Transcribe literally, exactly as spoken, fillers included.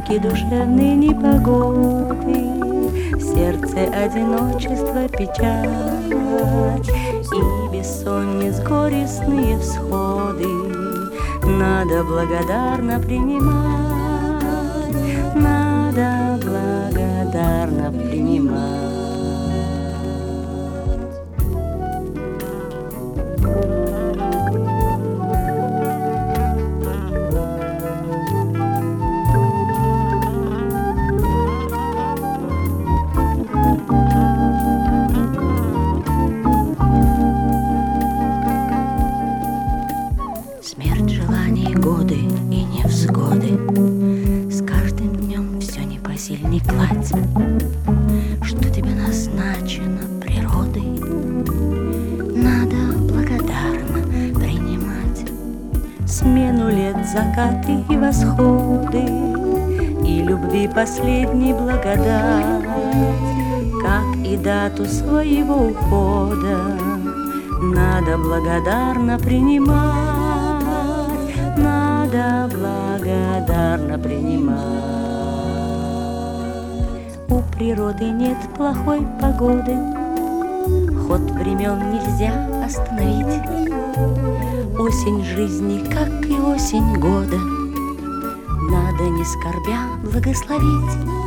муки душевной непогоды, в сердце одиночество, печаль и бессонниц горестные всходы. Надо благодарно принимать, надо благодарно принимать. Смерть, желания, годы и невзгоды, с каждым днем все непосильней кладь, что тебе назначено природой, надо благодарно принимать. Смену лет, закаты и восходы, и любви последней благодать, как и дату своего ухода, надо благодарно принимать. Надо благодарно принимать. У природы нет плохой погоды, ход времен нельзя остановить. Осень жизни, как и осень года, надо не скорбя благословить.